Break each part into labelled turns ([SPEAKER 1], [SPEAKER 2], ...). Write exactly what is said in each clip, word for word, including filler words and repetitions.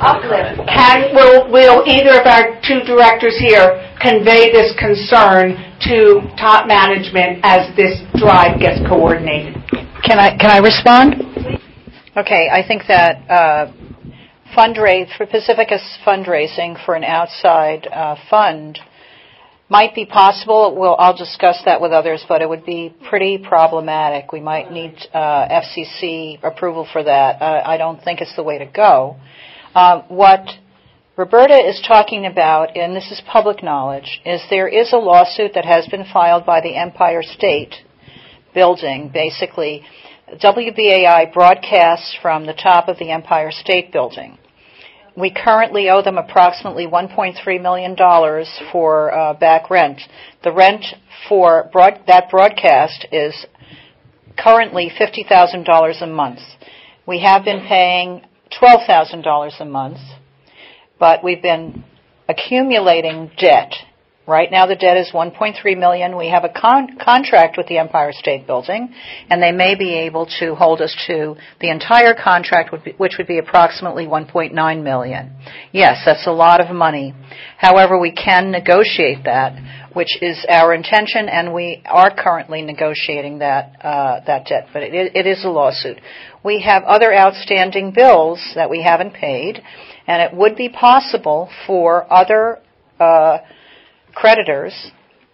[SPEAKER 1] uplift. Can, will, will either of our two directors here convey this concern to top management as this drive gets coordinated?
[SPEAKER 2] Can I, can I respond? Okay, I think that uh, fundraise for Pacificus fundraising for an outside uh, fund might be possible. Well, I'll discuss that with others, but it would be pretty problematic. We might need uh, F C C approval for that. Uh, I don't think it's the way to go. Uh, what Roberta is talking about, and this is public knowledge, is there is a lawsuit that has been filed by the Empire State Building. Basically, W B A I broadcasts from the top of the Empire State Building. We currently owe them approximately one point three million dollars for uh, back rent. The rent for broad, that broadcast is currently fifty thousand dollars a month. We have been paying twelve thousand dollars a month, but we've been accumulating debt. Right now the debt is one point three million dollars. We have a con- contract with the Empire State Building, and they may be able to hold us to the entire contract, which would be approximately one point nine million dollars. Yes, that's a lot of money. However, we can negotiate that, which is our intention, and we are currently negotiating that uh, that debt, but it, it is a lawsuit. We have other outstanding bills that we haven't paid, and it would be possible for other uh creditors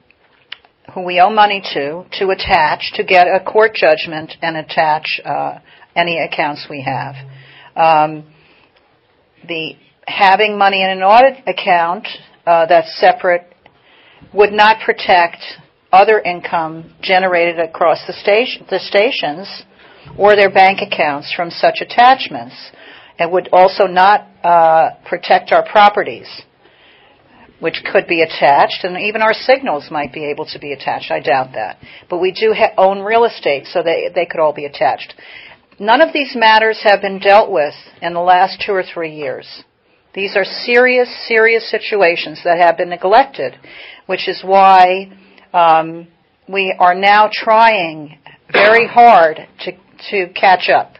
[SPEAKER 2] who we owe money to to attach, to get a court judgment and attach uh, any accounts we have. Um, the having money in an audit account uh, that's separate would not protect other income generated across the, station, the stations or their bank accounts from such attachments. It would also not uh, protect our properties, which could be attached, and even our signals might be able to be attached. I doubt that. But we do ha- own real estate, so they, they could all be attached. None of these matters have been dealt with in the last two or three years. These are serious, serious situations that have been neglected, which is why um, we are now trying very hard to, to catch up,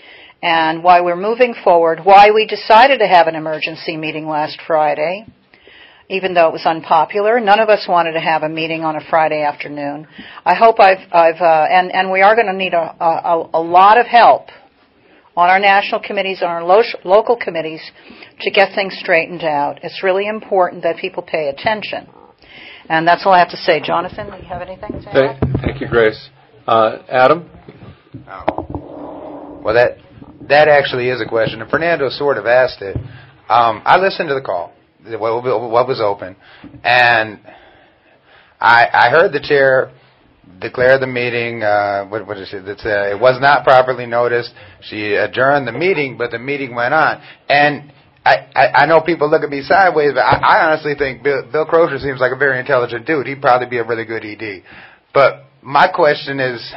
[SPEAKER 2] and why we're moving forward, why we decided to have an emergency meeting last Friday, even though it was unpopular. None of us wanted to have a meeting on a Friday afternoon. I hope I've, I've uh, and, and we are going to need a, a, a lot of help on our national committees, on our lo- local committees, to get things straightened out. It's really important that people pay attention. And that's all I have to say. Jonathan, do you have anything to add?
[SPEAKER 3] Thank, thank you, Grace. Uh, Adam?
[SPEAKER 4] Oh. Well, that that actually is a question, and Fernando sort of asked it. Um, I listened to the call. What was open, and I, I heard the chair declare the meeting. Uh, what, what is it? It's, uh, it was not properly noticed. She adjourned the meeting, but the meeting went on. And I, I, I know people look at me sideways, but I, I honestly think Bill, Bill Crozier seems like a very intelligent dude. He'd probably be a really good E D. But my question is,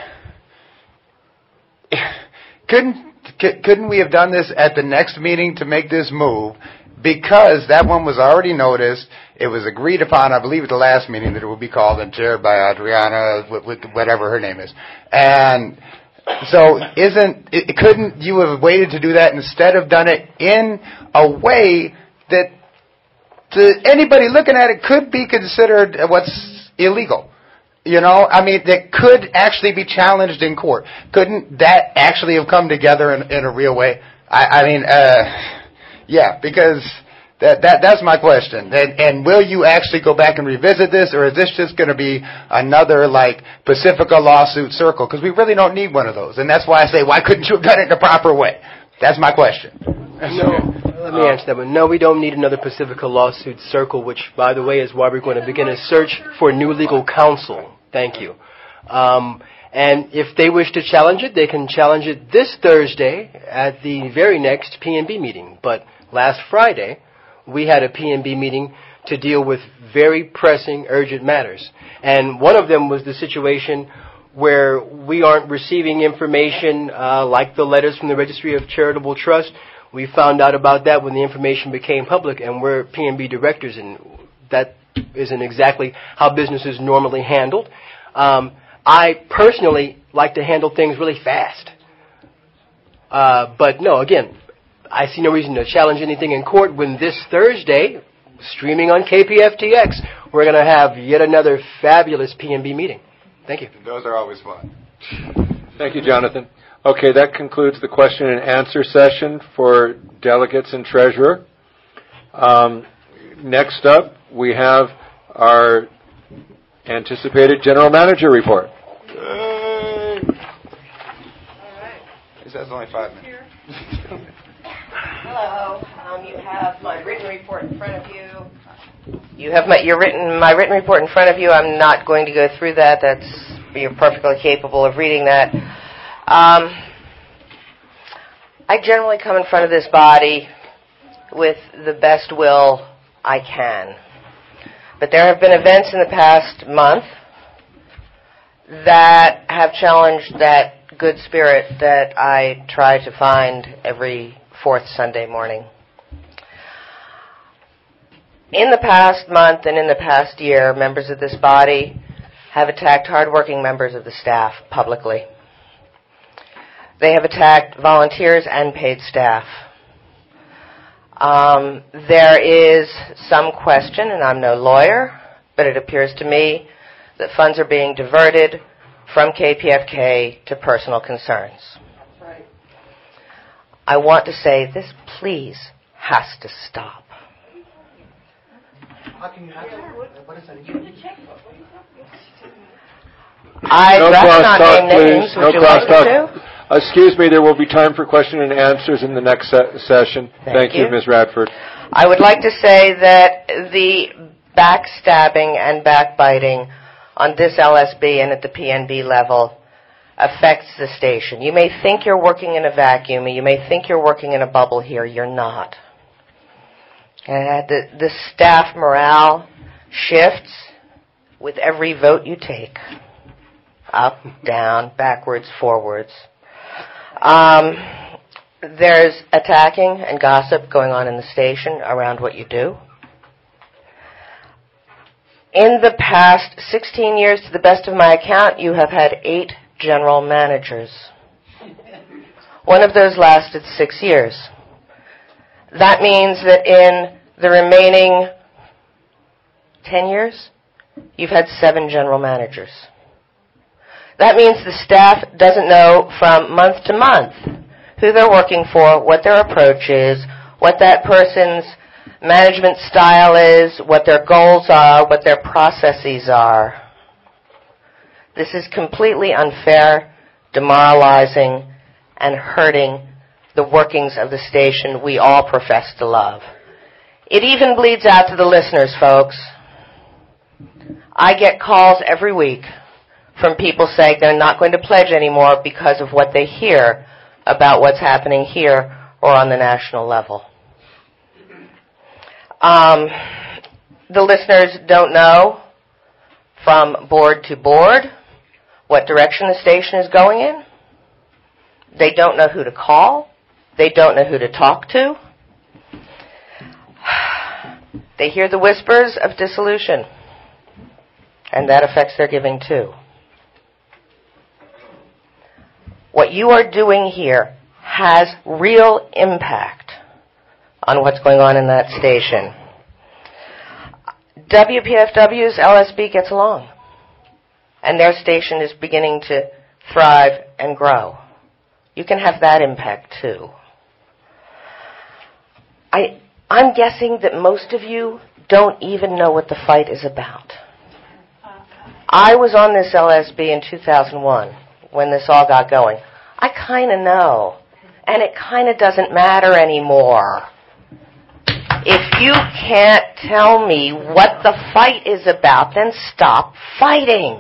[SPEAKER 4] couldn't couldn't we have done this at the next meeting to make this move? Because that one was already noticed, it was agreed upon, I believe, at the last meeting that it would be called and chaired by Adriana, with, with whatever her name is. And so, isn't it, couldn't you have waited to do that instead of done it in a way that, to anybody looking at it, could be considered what's illegal? You know, I mean, that could actually be challenged in court. Couldn't that actually have come together in, in a real way? I, I mean, uh... Yeah, because that, that that's my question. And, and will you actually go back and revisit this, or is this just going to be another, like, Pacifica lawsuit circle? Because we really don't need one of those. And that's why I say, why couldn't you have done it in the proper way? That's my question.
[SPEAKER 5] No, let me answer that one. No, we don't need another Pacifica lawsuit circle, which, by the way, is why we're going to begin a search for new legal counsel. Thank you. Um, And if they wish to challenge it, they can challenge it this Thursday at the very next P N B meeting. But last Friday, we had a P N B meeting to deal with very pressing, urgent matters. And one of them was the situation where we aren't receiving information uh, like the letters from the Registry of Charitable Trust. We found out about that when the information became public, and we're P N B directors, and that isn't exactly how business is normally handled. Um, I personally like to handle things really fast. Uh, but no, again, I see no reason to challenge anything in court when this Thursday, streaming on K P F T X, we're going to have yet another fabulous P N B meeting. Thank you.
[SPEAKER 4] Those are always fun.
[SPEAKER 3] Thank you, Jonathan. Okay, that concludes the question and answer session for delegates and treasurer. Um, next up, we have our anticipated general manager report.
[SPEAKER 4] Yay. It says only five minutes.
[SPEAKER 6] Hello. Um, you have my written report in front of you. You have my your written my written report in front of you. I'm not going to go through that. That's you're perfectly capable of reading that. Um, I generally come in front of this body with the best will I can. But there have been events in the past month that have challenged that good spirit that I try to find every fourth Sunday morning. In the past month and in the past year, members of this body have attacked hardworking members of the staff publicly. They have attacked volunteers and paid staff. Um, there is some question, and I'm no lawyer, but it appears to me that funds are being diverted from K P F K to personal concerns. Right. I want to say this, please, has to stop.
[SPEAKER 5] How can you have that? What is that?
[SPEAKER 6] I'd
[SPEAKER 3] No
[SPEAKER 6] rather not
[SPEAKER 3] crosstalk,
[SPEAKER 6] name names.
[SPEAKER 3] please.
[SPEAKER 6] Would
[SPEAKER 3] No
[SPEAKER 6] you like me
[SPEAKER 3] crosstalk.
[SPEAKER 6] to?
[SPEAKER 3] Excuse me, there will be time for question and answers in the next se- session.
[SPEAKER 6] Thank
[SPEAKER 3] Thank you,
[SPEAKER 6] you.
[SPEAKER 3] Miz Radford.
[SPEAKER 6] I would like to say that the backstabbing and backbiting on this L S B and at the P N B level affects the station. You may think you're working in a vacuum. You may think you're working in a bubble here. You're not. Uh, the, the staff morale shifts with every vote you take. Up, down, backwards, forwards. Um, there's attacking and gossip going on in the station around what you do. In the past sixteen years, to the best of my account, you have had eight general managers. One of those lasted six years. That means that in the remaining ten years, you've had seven general managers. That means the staff doesn't know from month to month who they're working for, what their approach is, what that person's management style is, what their goals are, what their processes are. This is completely unfair, demoralizing, and hurting the workings of the station we all profess to love. It even bleeds out to the listeners, folks. I get calls every week from people saying they're not going to pledge anymore because of what they hear about what's happening here or on the national level. Um, the listeners don't know from board to board what direction the station is going in. They don't know who to call. They don't know who to talk to. They hear the whispers of dissolution, and that affects their giving too. What you are doing here has real impact on what's going on in that station. W P F W's L S B gets along, and their station is beginning to thrive and grow. You can have that impact too. I, I'm guessing that most of you don't even know what the fight is about. I was on this L S B in two thousand one when this all got going. I kind of know, and it kind of doesn't matter anymore. If you can't tell me what the fight is about, then stop fighting.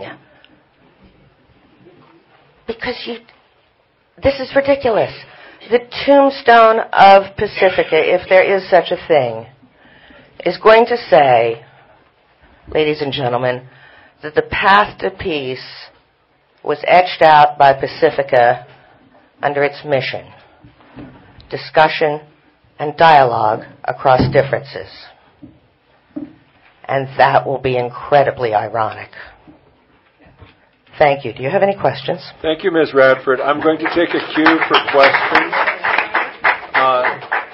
[SPEAKER 6] Because you, this is ridiculous. The tombstone of Pacifica, if there is such a thing, is going to say, ladies and gentlemen, that the path to peace was etched out by Pacifica under its mission: discussion and dialogue across differences. And that will be incredibly ironic. Thank you. Do you have any questions?
[SPEAKER 3] Thank you, Miz Radford. I'm going to take a cue for questions. Uh,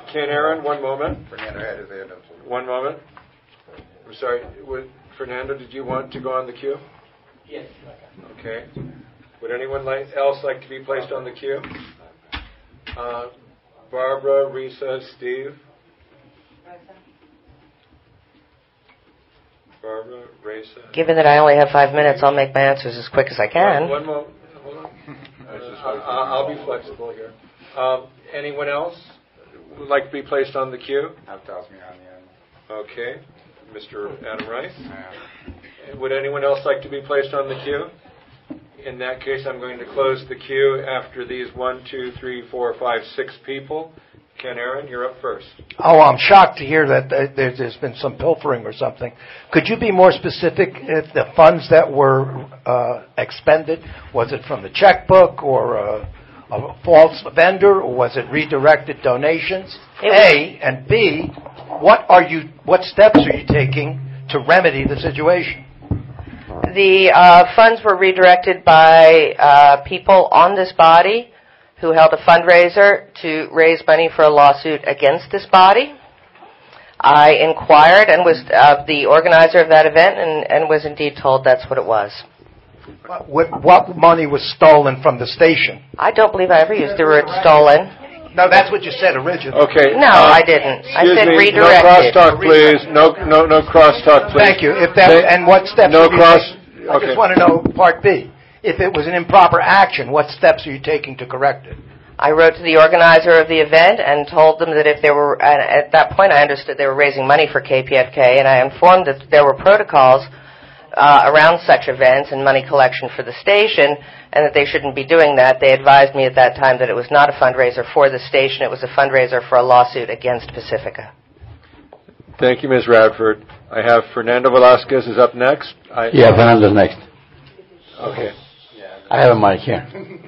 [SPEAKER 3] Ken Aaron, one moment.
[SPEAKER 4] Fernando had his hand up.
[SPEAKER 3] One moment. I'm sorry. Would, Fernando, did you want to go on the queue?
[SPEAKER 7] Yes.
[SPEAKER 3] Okay. Would anyone like, else like to be placed on the queue? Uh, Barbara, Risa, Steve. Barbara, Risa.
[SPEAKER 6] Given that I only have five minutes, I'll make my answers as quick as I can.
[SPEAKER 3] One, one moment. Hold on. Uh, I'll be flexible here. Um, anyone else would like to be placed on the queue?
[SPEAKER 4] That tells me on the end.
[SPEAKER 3] Okay. Mister Adam Rice. Yeah. Would anyone else like to be placed on the queue? In that case, I'm going to close the queue after these one, two, three, four, five, six people. Ken Aaron, you're up first.
[SPEAKER 7] Oh, I'm shocked to hear that uh, there- there's been some pilfering or something. Could you be more specific if the funds that were uh, expended, was it from the checkbook or uh, a false vendor, or was it redirected donations?
[SPEAKER 6] It was-
[SPEAKER 7] A, and B, what are you? What steps are you taking to remedy the situation?
[SPEAKER 6] The uh, funds were redirected by uh, people on this body who held a fundraiser to raise money for a lawsuit against this body. I inquired and was uh, the organizer of that event and, and was indeed told that's what it was.
[SPEAKER 7] What, what money was stolen from the station?
[SPEAKER 6] I don't believe I ever used the word stolen.
[SPEAKER 7] No, that's what you said originally.
[SPEAKER 3] Okay.
[SPEAKER 6] No,
[SPEAKER 3] uh,
[SPEAKER 6] I didn't. I
[SPEAKER 3] Excuse
[SPEAKER 6] said
[SPEAKER 3] me,
[SPEAKER 6] redirected.
[SPEAKER 3] no crosstalk, please. No, no, no crosstalk, please.
[SPEAKER 7] Thank you. If that
[SPEAKER 3] Say-
[SPEAKER 7] and what steps?
[SPEAKER 3] No
[SPEAKER 7] are you
[SPEAKER 3] cross.
[SPEAKER 7] taking? I
[SPEAKER 3] Okay.
[SPEAKER 7] just want to know part B. If it was an improper action, what steps are you taking to correct it?
[SPEAKER 6] I wrote to the organizer of the event and told them that if there were, and at that point I understood they were raising money for K P F K, and I informed that there were protocols uh, around such events and money collection for the station, and that they shouldn't be doing that. They advised me at that time that it was not a fundraiser for the station, it was a fundraiser for a lawsuit against Pacifica.
[SPEAKER 3] Thank you, Miz Radford. I have Fernando Velasquez is up next. I,
[SPEAKER 8] Yeah, Fernando's next.
[SPEAKER 3] Okay.
[SPEAKER 8] I have a mic here.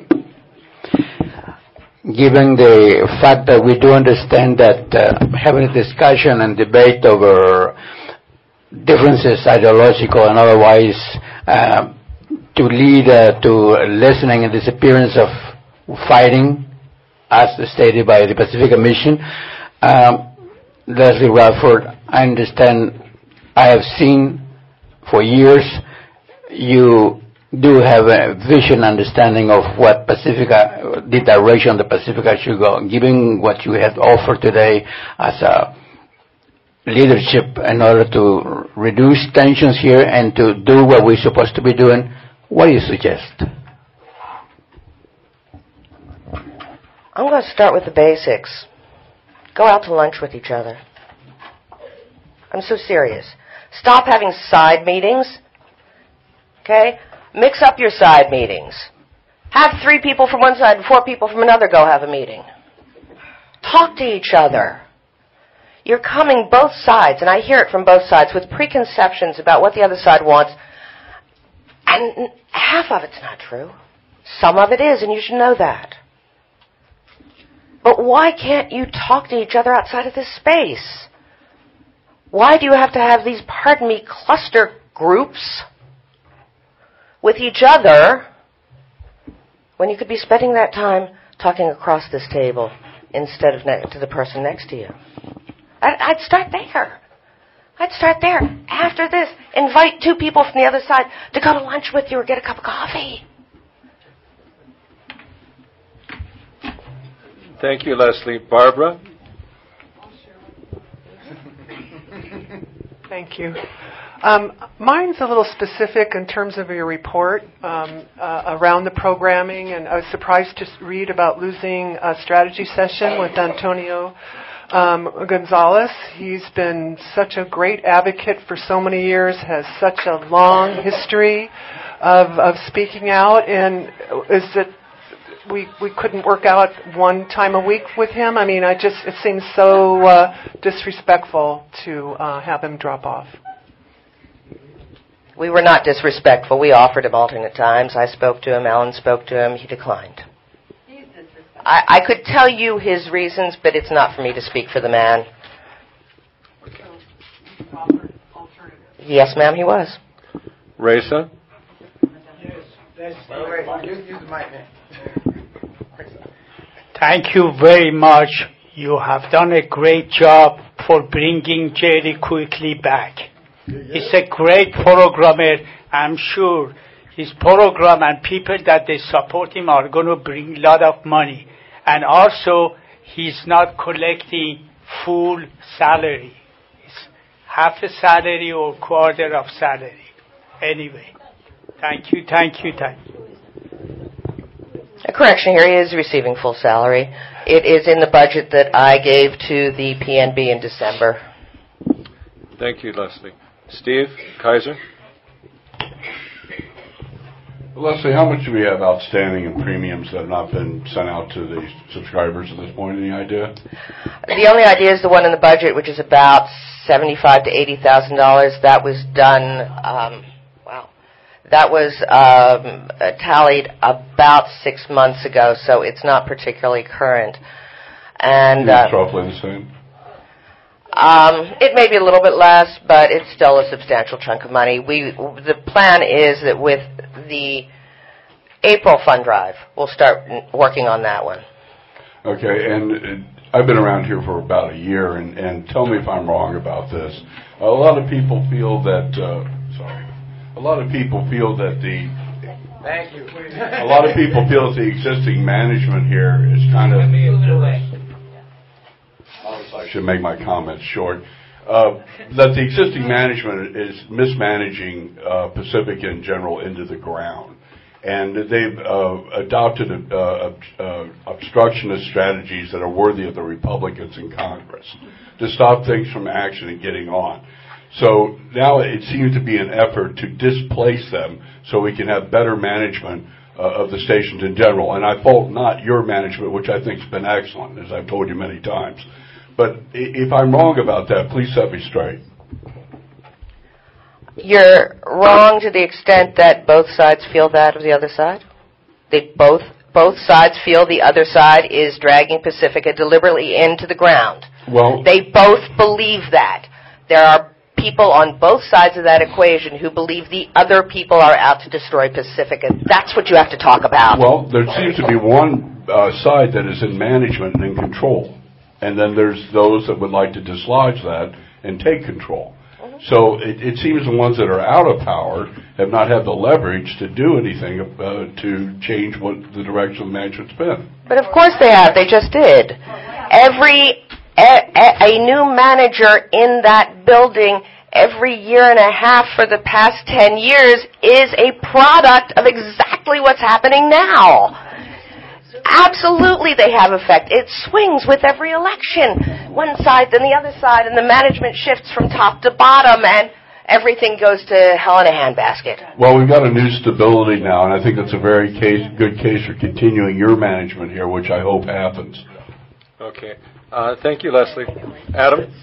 [SPEAKER 8] Given the fact that we do understand that uh, having a discussion and debate over differences, ideological and otherwise, uh, to lead uh, to lessening and disappearance of fighting, as stated by the Pacific Mission, um, Leslie Radford, I understand, I have seen for years, you do have a vision understanding of what Pacifica, the direction the Pacifica should go. Given what you have offered today as a leadership in order to reduce tensions here and to do what we're supposed to be doing, what do you suggest?
[SPEAKER 6] I'm going to start with the basics. Go out to lunch with each other. I'm so serious. Stop having side meetings. Okay? Mix up your side meetings. Have three people from one side and four people from another go have a meeting. Talk to each other. You're coming both sides, and I hear it from both sides, with preconceptions about what the other side wants. And half of it's not true. Some of it is, and you should know that. But why can't you talk to each other outside of this space? Why do you have to have these, pardon me, cluster groups with each other when you could be spending that time talking across this table instead of ne- to the person next to you? I'd, I'd start there. I'd start there. After this, invite two people from the other side to go to lunch with you or get a cup of coffee.
[SPEAKER 3] Thank you, Leslie. Barbara?
[SPEAKER 9] Thank you. Um, mine's a little specific in terms of your report um, uh, around the programming, and I was surprised to read about losing a strategy session with Antonio um, Gonzalez. He's been such a great advocate for so many years, has such a long history of, of speaking out, and is it we we couldn't work out one time a week with him? I mean, I just it seems so uh, disrespectful to uh, have him drop off.
[SPEAKER 6] We were not disrespectful. We offered him alternate times. I spoke to him. Alan spoke to him. He declined. I, I could tell you his reasons, but it's not for me to speak for the man. Yes, ma'am, he was.
[SPEAKER 3] Reza?
[SPEAKER 4] Yes. Use the mic, man.
[SPEAKER 10] Thank you very much you have done a great job for bringing Jerry quickly back. He's a great programmer. I'm sure his program and people that they support him are going to bring a lot of money. And also, he's not collecting full salary. It's half a salary or quarter of salary. Anyway, thank you, thank you, thank you.
[SPEAKER 6] A correction here, he is receiving full salary. It is in the budget that I gave to the P N B in December.
[SPEAKER 3] Thank you, Leslie. Steve Kaiser?
[SPEAKER 11] Leslie, how much do we have outstanding in premiums that have not been sent out to the subscribers at this point? Any idea?
[SPEAKER 6] The only idea is the one in the budget, which is about seventy-five to eighty thousand dollars. That was done. Um, wow, that was um, tallied about six months ago, so it's not particularly current. And uh,
[SPEAKER 11] it's roughly the same.
[SPEAKER 6] Um, it may be a little bit less, but it's still a substantial chunk of money. We, the plan is that with the April fund drive, we'll start working on that one.
[SPEAKER 11] Okay, and uh, I've been around here for about a year, and, and tell me if I'm wrong about this. A lot of people feel that, uh, sorry, a lot of people feel that the,
[SPEAKER 12] thank you.
[SPEAKER 11] a lot of people feel that the existing management here is kind of, I should make my comments short, uh, that the existing management is mismanaging uh, Pacifica in general into the ground. And they've uh, adopted uh, uh, obstructionist strategies that are worthy of the Republicans in Congress to stop things from action and getting on. So now it seems to be an effort to displace them so we can have better management uh, of the stations in general. And I fault not your management, which I think has been excellent, as I've told you many times. But if I'm wrong about that, please set me straight.
[SPEAKER 6] You're wrong to the extent that both sides feel that of the other side. They both both sides feel the other side is dragging Pacifica deliberately into the ground.
[SPEAKER 11] Well,
[SPEAKER 6] they both believe that. There are people on both sides of that equation who believe the other people are out to destroy Pacifica. That's what you have to talk about.
[SPEAKER 11] Well, there seems to be one uh, side that is in management and in control. And then there's those that would like to dislodge that and take control. So it, it seems the ones that are out of power have not had the leverage to do anything uh, to change what the direction of management's been.
[SPEAKER 6] But of course they have. They just did. Every a, a, a new manager in that building every year and a half for the past ten years is a product of exactly what's happening now. Absolutely they have effect. It swings with every election. One side, then the other side, and the management shifts from top to bottom, and everything goes to hell in a handbasket.
[SPEAKER 11] Well, we've got a new stability now, and I think that's a very case, good case for continuing your management here, which I hope happens.
[SPEAKER 3] Okay. Uh, thank you, Leslie. Adam?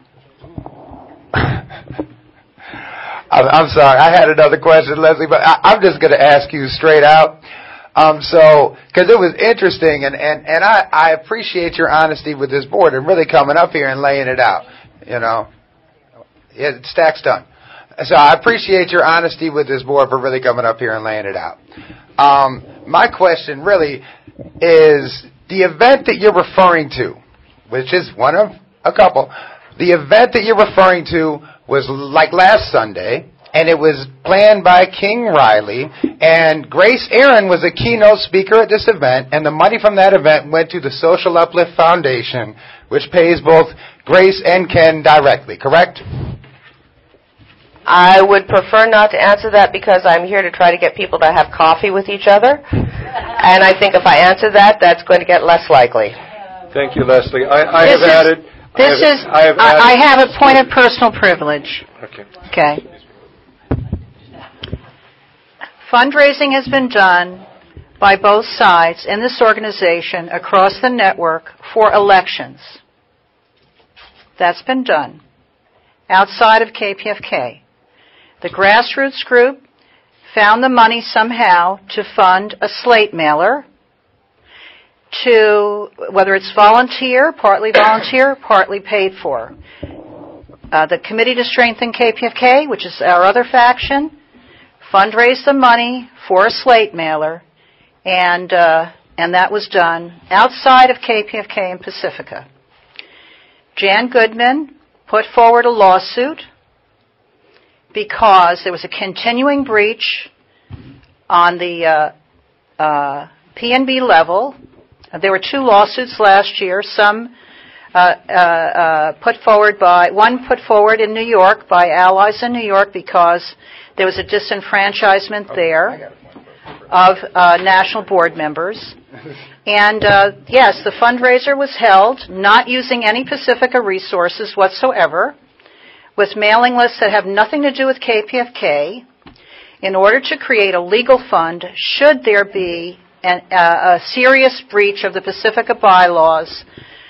[SPEAKER 4] I'm sorry. I had another question, Leslie, but I, I'm just going to ask you straight out. Um, so, because it was interesting, and, and, and I, I appreciate your honesty with this board and really coming up here and laying it out. You know, yeah, stack's done. So I appreciate your honesty with this board for really coming up here and laying it out. Um, my question really is the event that you're referring to, which is one of a couple. The event that you're referring to was like last Sunday. And it was planned by King Riley, and Grace Aaron was a keynote speaker at this event, and the money from that event went to the Social Uplift Foundation, which pays both Grace and Ken directly, correct?
[SPEAKER 6] I would prefer not to answer that because I'm here to try to get people to have coffee with each other, and I think if I answer that, that's going to get less likely.
[SPEAKER 3] Thank you, Leslie. I, I have
[SPEAKER 2] is,
[SPEAKER 3] added...
[SPEAKER 2] This
[SPEAKER 3] I have,
[SPEAKER 2] is...
[SPEAKER 3] I have, added,
[SPEAKER 2] I have a point of personal privilege.
[SPEAKER 3] Okay.
[SPEAKER 2] Okay. Fundraising has been done by both sides in this organization across the network for elections. That's been done outside of K P F K. The grassroots group found the money somehow to fund a slate mailer, to whether it's volunteer, partly volunteer, partly paid for. Uh, the Committee to Strengthen K P F K, which is our other faction, fundraised the money for a slate mailer, and uh, and that was done outside of K P F K and Pacifica. Jan Goodman put forward a lawsuit because there was a continuing breach on the uh, uh, P N B level. There were two lawsuits last year, some uh, uh, uh, put forward by, one put forward in New York by allies in New York because there was a disenfranchisement there of uh, national board members. And uh, yes, the fundraiser was held, not using any Pacifica resources whatsoever, with mailing lists that have nothing to do with K P F K, in order to create a legal fund should there be an, uh, a serious breach of the Pacifica bylaws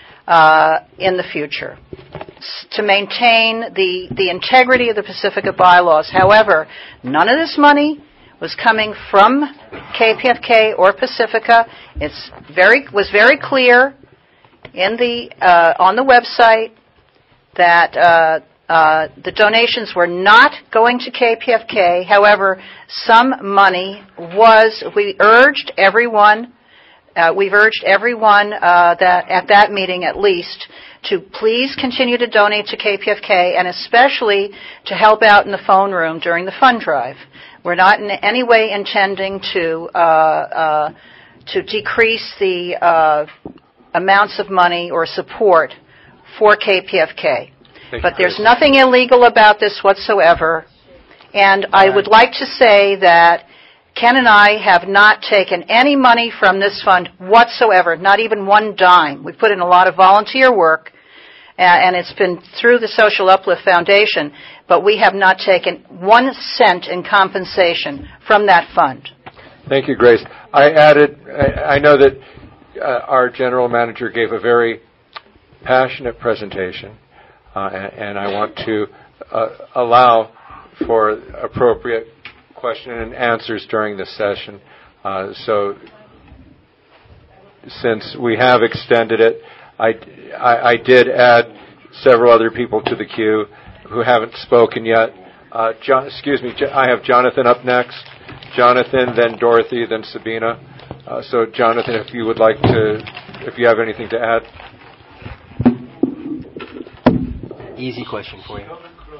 [SPEAKER 2] uh, in the future, S- to maintain the, the integrity of the Pacifica bylaws. However, none of this money was coming from K P F K or Pacifica. It's very was very clear in the uh, on the website that uh, uh, the donations were not going to K P F K. However, some money was. We urged everyone. Uh, we've urged everyone uh, that at that meeting, at least, to please continue to donate to K P F K, and especially to help out in the phone room during the fund drive. We're not in any way intending to uh, uh, to decrease the uh, amounts of money or support for K P F K.
[SPEAKER 3] Thank
[SPEAKER 2] but
[SPEAKER 3] you,
[SPEAKER 2] there's
[SPEAKER 3] Chris.
[SPEAKER 2] nothing illegal about this whatsoever. And I would like to say that Ken and I have not taken any money from this fund whatsoever, not even one dime. We've put in a lot of volunteer work, and it's been through the Social Uplift Foundation, but we have not taken one cent in compensation from that fund.
[SPEAKER 3] Thank you, Grace. I added, I, I know that uh, our general manager gave a very passionate presentation, uh, and, and I want to uh, allow for appropriate question and answers during this session. Uh, so since we have extended it, I, I, I did add several other people to the queue who haven't spoken yet. Uh, John, excuse me, I have Jonathan up next. Jonathan, then Dorothy, then Sabina. Uh, so, Jonathan, if you would like to, if you have anything to add.
[SPEAKER 5] Easy question for you.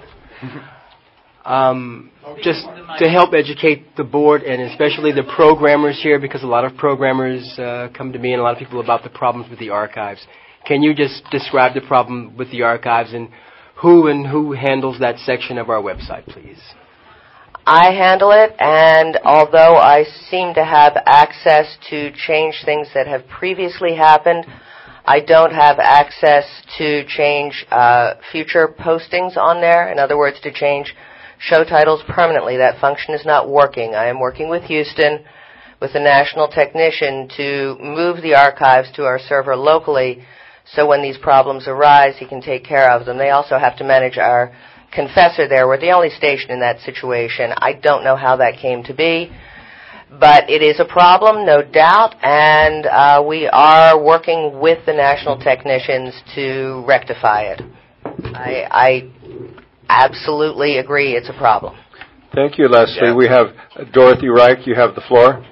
[SPEAKER 5] Um, just to help educate the board and especially the programmers here, because a lot of programmers uh, come to me and a lot of people about the problems with the archives. Can you just describe the problem with the archives and who and who handles that section of our website, please?
[SPEAKER 6] I handle it, and although I seem to have access to change things that have previously happened, I don't have access to change uh, future postings on there. In other words, to change show titles permanently. That function is not working. I am working with Houston, with a national technician, to move the archives to our server locally, so when these problems arise, he can take care of them. They also have to manage our confessor there. We're the only station in that situation. I don't know how that came to be, but it is a problem, no doubt, and uh, we are working with the national technicians to rectify it. I, I absolutely agree it's a problem.
[SPEAKER 3] Thank you, Leslie.
[SPEAKER 6] Yeah.
[SPEAKER 3] We have Dorothy Reich. You have the floor.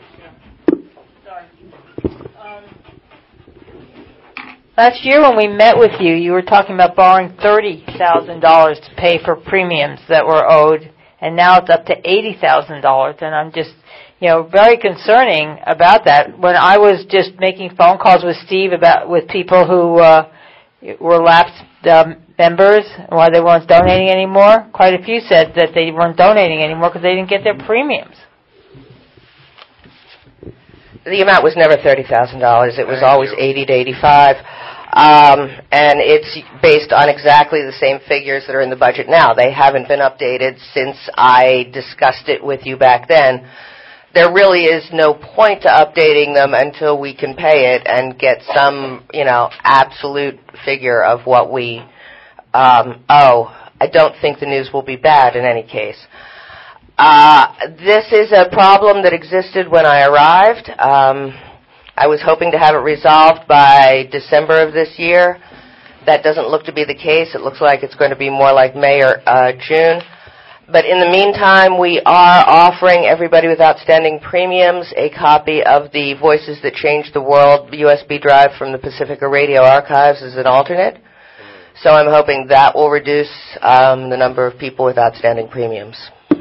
[SPEAKER 12] Last year when we met with you, you were talking about borrowing thirty thousand dollars to pay for premiums that were owed, and now it's up to eighty thousand dollars, and I'm just, you know, very concerning about that. When I was just making phone calls with Steve about with people who uh, were lapsed um, members, why they weren't donating anymore, quite a few said that they weren't donating anymore because they didn't get their premiums.
[SPEAKER 6] The amount was never thirty thousand dollars. It was always eighty to eighty-five. Um, and it's based on exactly the same figures that are in the budget now. They haven't been updated since I discussed it with you back then. There really is no point to updating them until we can pay it and get some, you know, absolute figure of what we um, owe. I don't think the news will be bad in any case. Uh, this is a problem that existed when I arrived. Um, I was hoping to have it resolved by December of this year. That doesn't look to be the case. It looks like it's going to be more like May or uh, June. But in the meantime, we are offering everybody with outstanding premiums a copy of the Voices That Changed the World U S B drive from the Pacifica Radio Archives as an alternate. So I'm hoping that will reduce um, the number of people with outstanding premiums.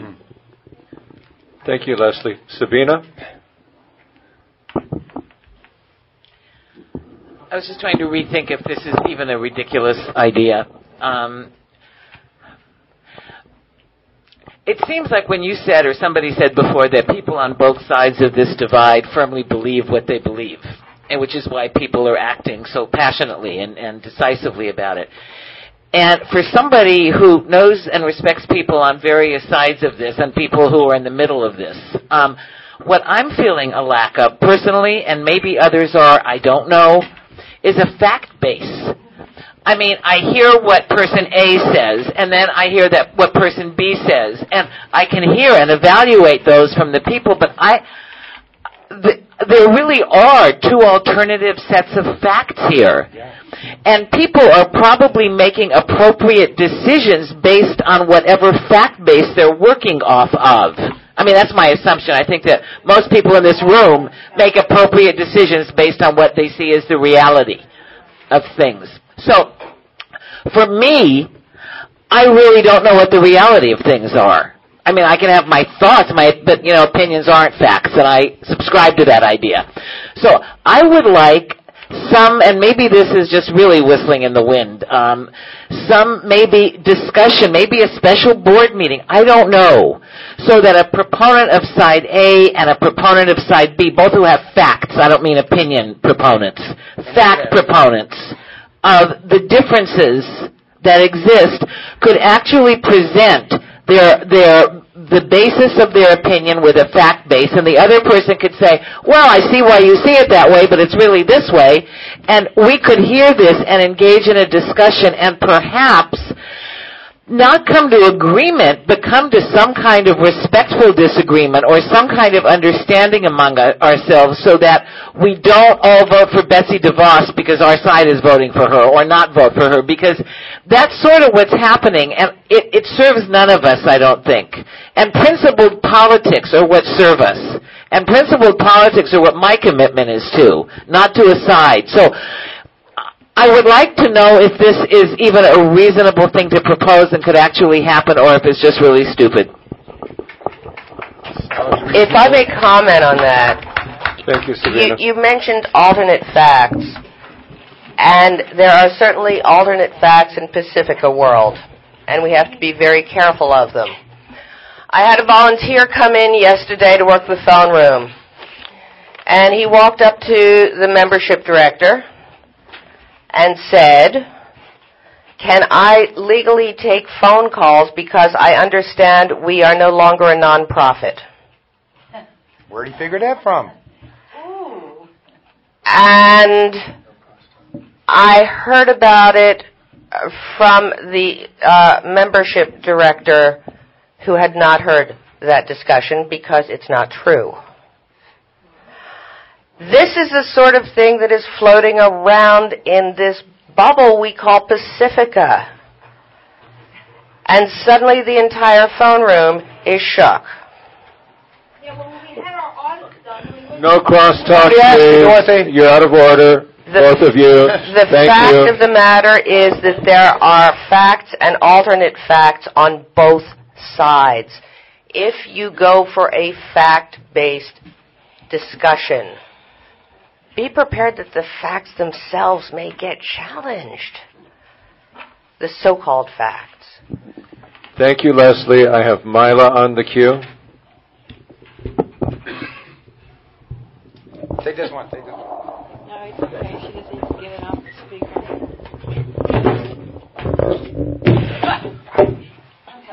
[SPEAKER 3] Thank you, Leslie. Sabina?
[SPEAKER 13] I was just trying to rethink if this is even a ridiculous idea. Um, it seems like when you said, or somebody said before, that people on both sides of this divide firmly believe what they believe, and which is why people are acting so passionately and, and decisively about it. And for somebody who knows and respects people on various sides of this and people who are in the middle of this, um, what I'm feeling a lack of personally, and maybe others are, I don't know, is a fact base. I mean, I hear what person A says, and then I hear that what person B says, and I can hear and evaluate those from the people, but I, the, there really are two alternative sets of facts here. And people are probably making appropriate decisions based on whatever fact base they're working off of. I mean, that's my assumption. I think that most people in this room make appropriate decisions based on what they see as the reality of things. So, for me, I really don't know what the reality of things are. I mean, I can have my thoughts, my, but, you know, opinions aren't facts, and I subscribe to that idea. So, I would like some, and maybe this is just really whistling in the wind, um, some maybe discussion, maybe a special board meeting, I don't know, so that a proponent of side A and a proponent of side B, both who have facts, I don't mean opinion proponents, fact proponents of the differences that exist, could actually present their their the basis of their opinion with a fact base, and the other person could say, well, I see why you see it that way, but it's really this way, and we could hear this and engage in a discussion and perhaps not come to agreement, but come to some kind of respectful disagreement or some kind of understanding among ourselves so that we don't all vote for Betsy DeVos because our side is voting for her or not vote for her, because that's sort of what's happening, and it, it serves none of us, I don't think. And principled politics are what serve us. And principled politics are what my commitment is to, not to a side. So I would like to know if this is even a reasonable thing to propose and could actually happen, or if it's just really stupid.
[SPEAKER 6] If I may comment on that.
[SPEAKER 3] Thank you, Sabina.
[SPEAKER 6] You, you mentioned alternate facts, and there are certainly alternate facts in Pacifica world, and we have to be very careful of them. I had a volunteer come in yesterday to work the phone room, and he walked up to the membership director and said, can I legally take phone calls because I understand we are no longer a nonprofit?
[SPEAKER 4] Where'd he figure that from?
[SPEAKER 6] Ooh. And I heard about it from the uh, membership director who had not heard that discussion because it's not true. This is the sort of thing that is floating around in this bubble we call Pacifica. And suddenly the entire phone room is shook.
[SPEAKER 1] Yeah, well, when we had our audit done,
[SPEAKER 3] no crosstalk, please. You're out of order,
[SPEAKER 6] the,
[SPEAKER 3] both of you.
[SPEAKER 6] The
[SPEAKER 3] Thank
[SPEAKER 6] fact
[SPEAKER 3] you.
[SPEAKER 6] of the matter is that there are facts and alternate facts on both sides. If you go for a fact-based discussion, be prepared that the facts themselves may get challenged. The so-called facts.
[SPEAKER 3] Thank you, Leslie. I have Mila on the queue.
[SPEAKER 4] Take this one. Take this one.
[SPEAKER 12] No, it's okay. She just needs to get it off the speaker.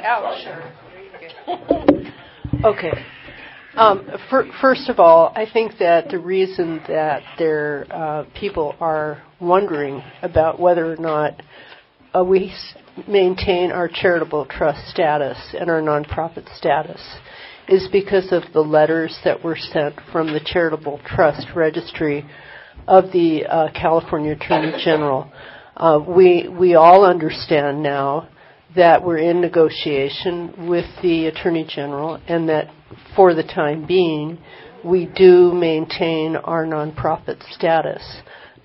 [SPEAKER 9] Ouch. Okay. Um, for, first of all, I think that the reason that there uh, people are wondering about whether or not uh, we s- maintain our charitable trust status and our nonprofit status is because of the letters that were sent from the Charitable Trust Registry of the uh, California Attorney General. Uh, we we all understand now that we're in negotiation with the Attorney General, and that for the time being, we do maintain our nonprofit status.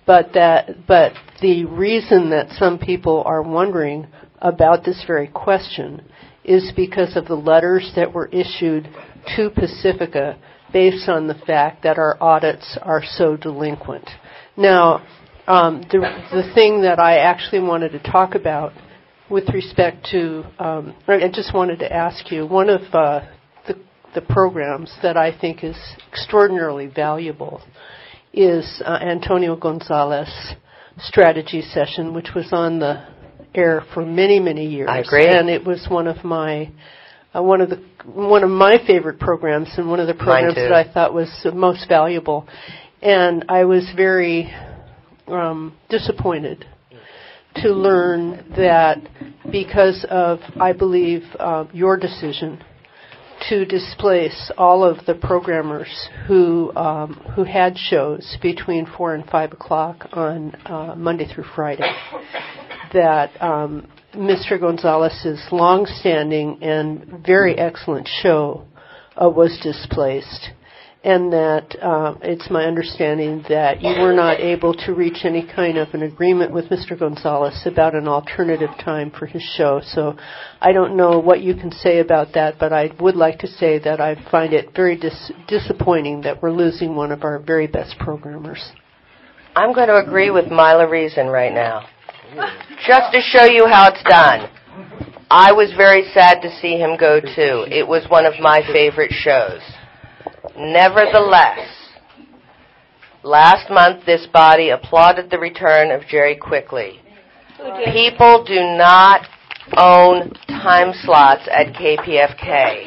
[SPEAKER 14] but that but the reason that some people are wondering about this very question is because of the letters that were issued to Pacifica based on the fact that our audits are so delinquent. Now, um, the, the thing that I actually wanted to talk about with respect to, um, I just wanted to ask you, one of uh, the, the programs that I think is extraordinarily valuable is uh, Antonio Gonzalez strategy session, which was on the air for many, many years.
[SPEAKER 6] I agree.
[SPEAKER 14] And it was one of my uh, one of the one of my favorite programs, and one of the programs that I thought was the most valuable. And I was very um, disappointed to learn that because of, I believe, uh, your decision to displace all of the programmers who um, who had shows between four and five o'clock on uh, Monday through Friday, that um, Mister Gonzalez's long-standing and very excellent show uh, was displaced, and that uh, it's my understanding that you were not able to reach any kind of an agreement with Mister Gonzalez about an alternative time for his show. So I don't know what you can say about that, but I would like to say that I find it very dis- disappointing that we're losing one of our very best programmers.
[SPEAKER 6] I'm going to agree with Mila Reason right now. Just to show you how it's done. I was very sad to see him go too. It was one of my favorite shows. Nevertheless, last month this body applauded the return of Jerry Quickly. People do not own time slots at K P F K.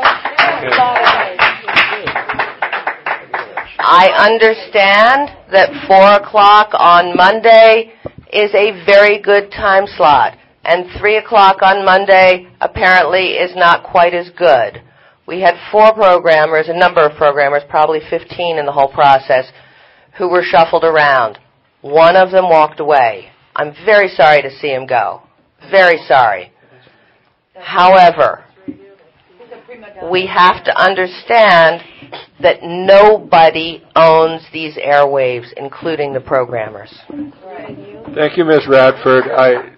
[SPEAKER 6] I understand that four o'clock on Monday is a very good time slot, and three o'clock on Monday apparently is not quite as good. We had four programmers, a number of programmers, probably fifteen in the whole process, who were shuffled around. One of them walked away. I'm very sorry to see him go. Very sorry. However, we have to understand that nobody owns these airwaves, including the programmers.
[SPEAKER 3] Thank you, Miz Radford. I,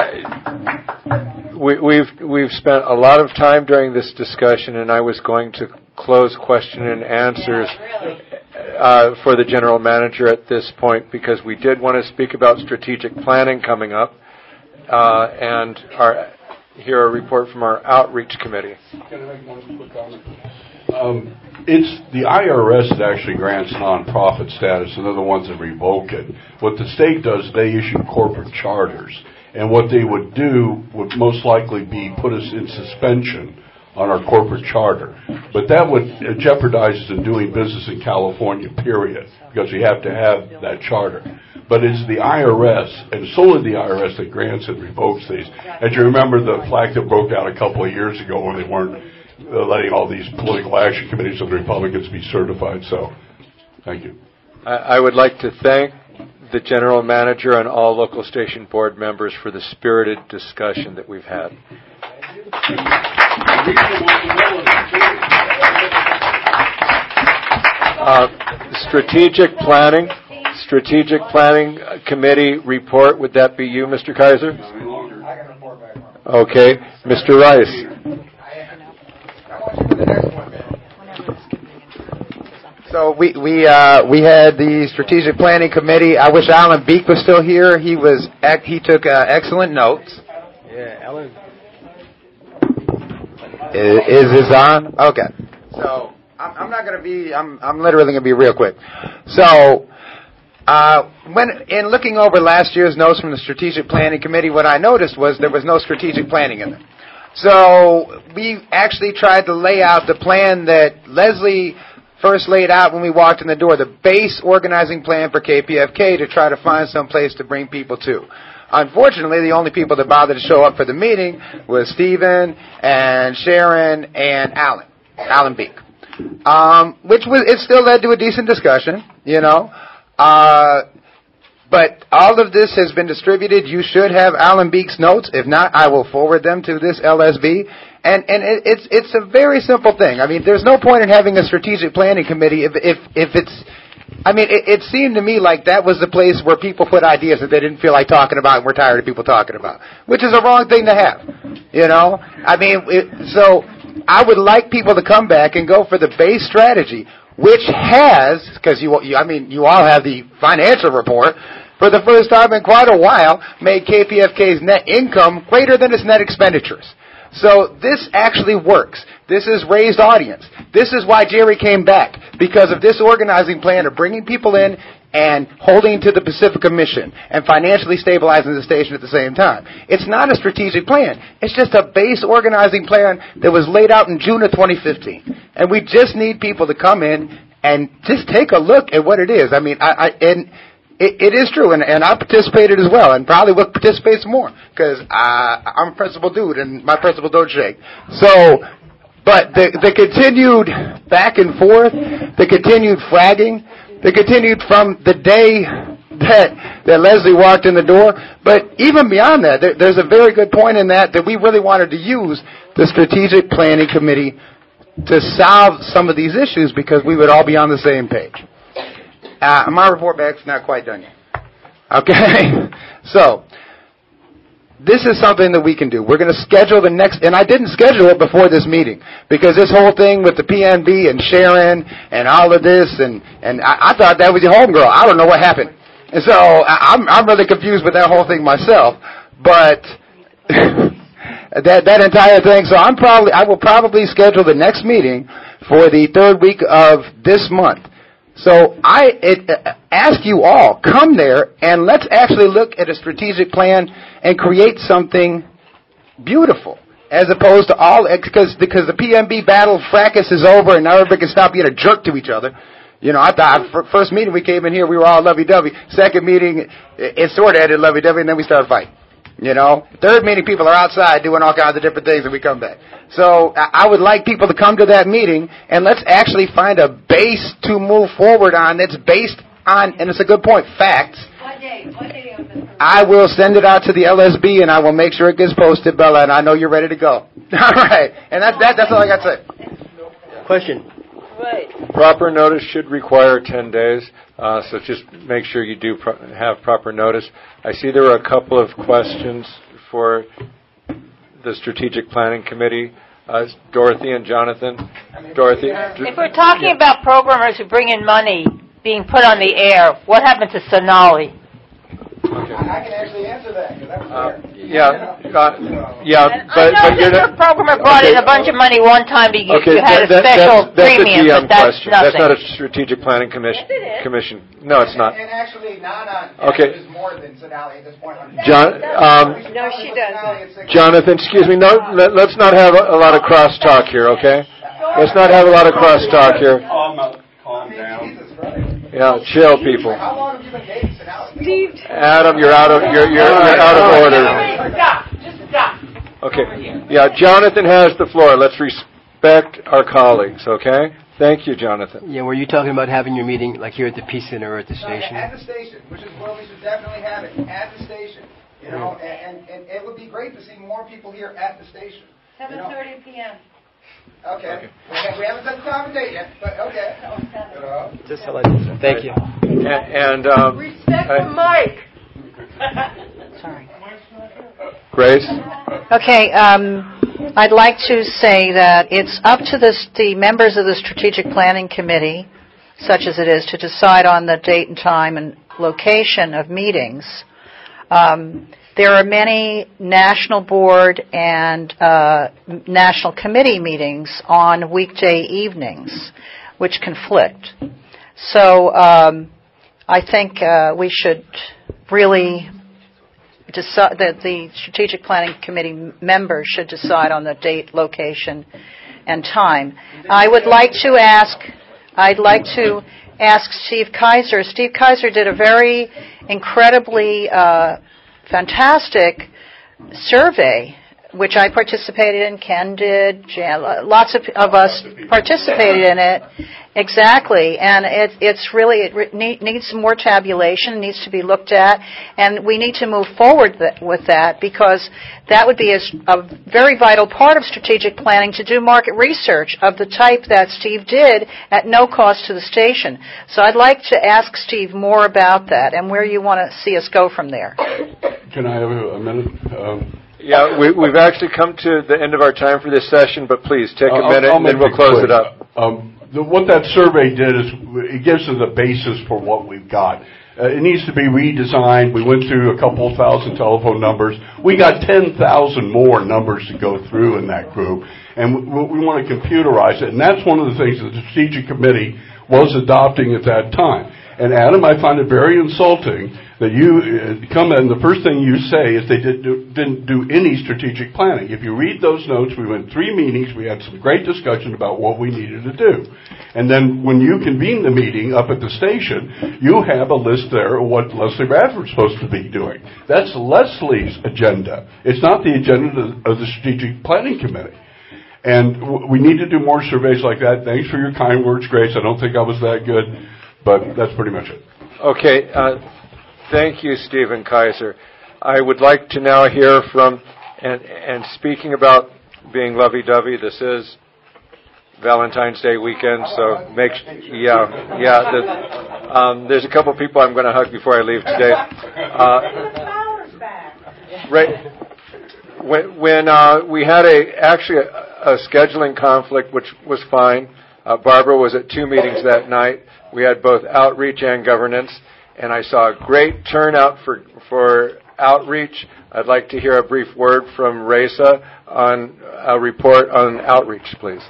[SPEAKER 3] I, we, we've we've spent a lot of time during this discussion, and I was going to close question and answers uh, for the general manager at this point, because we did want to speak about strategic planning coming up, uh, and our, hear a report from our outreach committee.
[SPEAKER 11] Can I make one quick comment? Um, it's the I R S that actually grants nonprofit status, and they're the ones that revoke it. What the state does, they issue corporate charters, and what they would do would most likely be put us in suspension on our corporate charter. But that would uh, jeopardizes in doing business in California, period, because we have to have that charter. But it's the I R S, and solely the I R S, that grants and revokes these. As you remember, the flack that broke out a couple of years ago when they weren't uh, letting all these political action committees of the Republicans be certified. So, thank you.
[SPEAKER 3] I, I would like to thank the general manager and all local station board members for the spirited discussion that we've had. Uh, strategic planning, strategic planning committee report. Would that be you, Mister Kaiser? Okay, Mister Rice.
[SPEAKER 4] So we we uh, we had the strategic planning committee. I wish Alan Beek was still here. He was he took uh, excellent notes.
[SPEAKER 5] Yeah, Alan.
[SPEAKER 4] Is, is this on? Okay. So I'm, I'm not going to be. I'm I'm literally going to be real quick. So uh, when in looking over last year's notes from the strategic planning committee, what I noticed was there was no strategic planning in them. So we actually tried to lay out the plan that Leslie first laid out when we walked in the door, the base organizing plan for K P F K, to try to find some place to bring people to. Unfortunately, the only people that bothered to show up for the meeting was Stephen and Sharon and Alan, Alan Beek. Um, which was, it still led to a decent discussion, you know. Uh, but all of this has been distributed. You should have Alan Beek's notes. If not, I will forward them to this L S V. And and it, it's it's a very simple thing. I mean, there's no point in having a strategic planning committee if if if it's I mean, it, it seemed to me like that was the place where people put ideas that they didn't feel like talking about and were tired of people talking about, which is a wrong thing to have, you know? I mean, it, so I would like people to come back and go for the base strategy, which has, because you, you, I mean, you all have the financial report, for the first time in quite a while, made K P F K's net income greater than its net expenditures. So this actually works. This is raised audience. This is why Jerry came back, because of this organizing plan of bringing people in and holding to the Pacifica mission and financially stabilizing the station at the same time. It's not a strategic plan. It's just a base organizing plan that was laid out in June of twenty fifteen. And we just need people to come in and just take a look at what it is. I mean, I, I and It, it is true, and, and I participated as well, and probably will participate some more, because I'm a principal dude, and my principal don't shake. So, but the, the continued back and forth, the continued flagging, the continued from the day that, that Leslie walked in the door, but even beyond that, there, there's a very good point in that, that we really wanted to use the Strategic Planning Committee to solve some of these issues, because we would all be on the same page. Uh, my report back's not quite done yet. Okay? So, this is something that we can do. We're going to schedule the next, and I didn't schedule it before this meeting, because this whole thing with the P N B and Sharon and all of this, and, and I, I thought that was your homegirl. I don't know what happened. And so, I, I'm, I'm really confused with that whole thing myself, but that, that entire thing, so I'm probably, I will probably schedule the next meeting for the third week of this month. So I it, uh, ask you all, come there and let's actually look at a strategic plan and create something beautiful, as opposed to all, because because the P M B battle fracas is over and now everybody can stop being a jerk to each other. You know, I thought first meeting we came in here, we were all lovey-dovey. Second meeting, it, it sort of ended lovey-dovey, and then we started fighting. You know, third meeting, people are outside doing all kinds of different things, and we come back. So I would like people to come to that meeting, and let's actually find a base to move forward on that's based on, and it's a good point, facts.
[SPEAKER 15] What day? What day of the
[SPEAKER 4] I will send it out to the L S B, and I will make sure it gets posted, Bella, and I know you're ready to go. All right, and that's that. That's all I got to say.
[SPEAKER 5] Question.
[SPEAKER 12] Right.
[SPEAKER 3] Proper notice should require ten days, uh, so just make sure you do pro- have proper notice. I see there are a couple of questions for the Strategic Planning Committee. Uh, Dorothy and Jonathan. Dorothy?
[SPEAKER 12] If we're talking about programmers who bring in money being put on the air, what happened to Sonali?
[SPEAKER 3] Okay.
[SPEAKER 4] I can actually answer that, because that was
[SPEAKER 3] Uh,
[SPEAKER 4] fair.
[SPEAKER 3] yeah, uh, yeah,
[SPEAKER 12] And
[SPEAKER 3] but,
[SPEAKER 12] I know
[SPEAKER 3] but you're
[SPEAKER 12] that your
[SPEAKER 3] not...
[SPEAKER 12] programmer brought
[SPEAKER 3] okay.
[SPEAKER 12] in a bunch of money one time because
[SPEAKER 3] Okay,
[SPEAKER 12] you had
[SPEAKER 3] that,
[SPEAKER 12] a special
[SPEAKER 3] that's, that's
[SPEAKER 12] premium,
[SPEAKER 3] a G M
[SPEAKER 12] but that's
[SPEAKER 3] question.
[SPEAKER 12] nothing.
[SPEAKER 3] That's not a Strategic Planning commission.
[SPEAKER 12] Yes, it is.
[SPEAKER 3] Commission. No, it's not.
[SPEAKER 4] And, and actually, Nana
[SPEAKER 3] Okay.
[SPEAKER 4] is more than Sonali at this point.
[SPEAKER 3] John, um,
[SPEAKER 14] No, she doesn't.
[SPEAKER 3] Jonathan, excuse me. No, let, let's not have a, a lot of crosstalk here, okay? Let's not have a lot of crosstalk here.
[SPEAKER 11] Calm, calm down.
[SPEAKER 3] Yeah, chill, people.
[SPEAKER 4] How long have you been dating Sonali?
[SPEAKER 14] Steve.
[SPEAKER 3] Adam, you're out of you're you're, you're out of order.
[SPEAKER 1] Stop, just stop.
[SPEAKER 3] Okay. Yeah, Jonathan has the floor. Let's respect our colleagues, okay? Thank you, Jonathan.
[SPEAKER 5] Yeah, were you talking about having your meeting like here at the Peace Center or at the
[SPEAKER 4] No,
[SPEAKER 5] station?
[SPEAKER 4] at the station, which is where we should definitely have it, at the station. You know, and, and, and it would be great to see more people here at the station.
[SPEAKER 15] seven thirty p.m.
[SPEAKER 4] Okay. okay. We haven't set the time and date yet, but okay. You know.
[SPEAKER 5] Just so I know. Thank you.
[SPEAKER 3] And, and um,
[SPEAKER 15] Respect
[SPEAKER 3] uh,
[SPEAKER 15] the mic.
[SPEAKER 2] Sorry.
[SPEAKER 3] Grace?
[SPEAKER 2] Okay, um, I'd like to say that it's up to this, the members of the Strategic Planning Committee, such as it is, to decide on the date and time and location of meetings. Um, there are many national board and uh, national committee meetings on weekday evenings, which conflict. So um, I think uh, we should really decide that the Strategic Planning Committee members should decide on the date, location, and time. I would like to ask, I'd like to ask Steve Kaiser. Steve Kaiser did a very incredibly uh, fantastic survey which I participated in, Ken did, Jan, lots of, of us participated in it. Exactly, and it, it's really, it re- need, needs some more tabulation, needs to be looked at, and we need to move forward th- with that because that would be a, a very vital part of strategic planning to do market research of the type that Steve did at no cost to the station. So I'd like to ask Steve more about that and where you want to see us go from there.
[SPEAKER 11] Can I have a, a minute? Um,
[SPEAKER 3] Yeah, we, we've actually come to the end of our time for this session, but please take a
[SPEAKER 11] I'll,
[SPEAKER 3] minute
[SPEAKER 11] I'll
[SPEAKER 3] and then
[SPEAKER 11] make
[SPEAKER 3] we'll close
[SPEAKER 11] quick.
[SPEAKER 3] it up.
[SPEAKER 11] Um, the, what that survey did is it gives us a basis for what we've got. Uh, it needs to be redesigned. We went through a couple thousand telephone numbers. We got ten thousand more numbers to go through in that group, and we, we want to computerize it. And that's one of the things that the strategic committee was adopting at that time. And Adam, I find it very insulting that you uh, come in, the first thing you say is they did do, didn't do any strategic planning. If you read those notes, we went three meetings, we had some great discussion about what we needed to do. And then when you convene the meeting up at the station, you have a list there of what Leslie Bradford's supposed to be doing. That's Leslie's agenda. It's not the agenda of the Strategic Planning Committee. And w- we need to do more surveys like that. Thanks for your kind words, Grace. I don't think I was that good, but that's pretty much it.
[SPEAKER 3] Okay. Uh, Thank you, Stephen Kaiser. I would like to now hear from, and, and speaking about being lovey-dovey, this is Valentine's Day weekend, so make, yeah, yeah. The, um, there's a couple people I'm going to hug before I leave today. Uh, right, when when uh, we had a actually a, a scheduling conflict, which was fine. Uh, Barbara was at two meetings that night. We had both outreach and governance. And I saw a great turnout for for outreach. I'd like to hear a brief word from Reza on a report on outreach, please.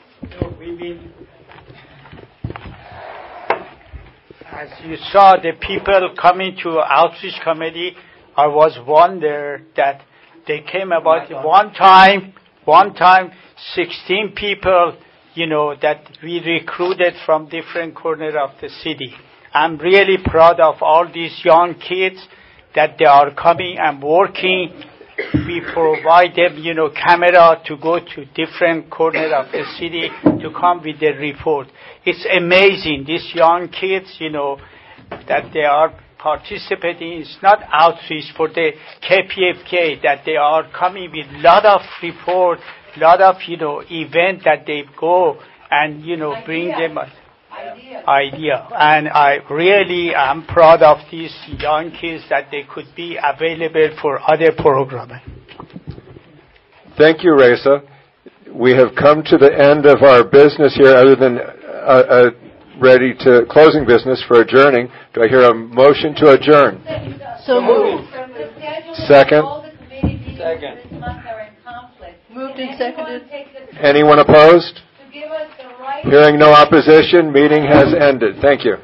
[SPEAKER 10] As you saw, the people coming to outreach committee, I was wonder that they came about one time, one time, sixteen people, you know, that we recruited from different corners of the city. I'm really proud of all these young kids that they are coming and working. We provide them, you know, camera to go to different corners of the city to come with their report. It's amazing, these young kids, you know, that they are participating. It's not outreach for the K P F K, that they are coming with a lot of report, lot of, you know, event that they go and, you know, bring them a idea. idea. And I really am proud of these young kids that they could be available for other programming.
[SPEAKER 3] Thank you, Reza. We have come to the end of our business here, other than uh, uh, ready to closing business for adjourning. Do I hear a motion to adjourn?
[SPEAKER 14] So moved.
[SPEAKER 3] Second.
[SPEAKER 15] Second.
[SPEAKER 14] Moved and seconded.
[SPEAKER 3] Anyone opposed? Hearing no opposition, meeting has ended. Thank you.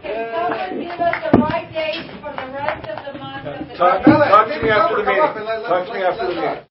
[SPEAKER 3] Talk, talk to me after the meeting. Talk to me after the meeting.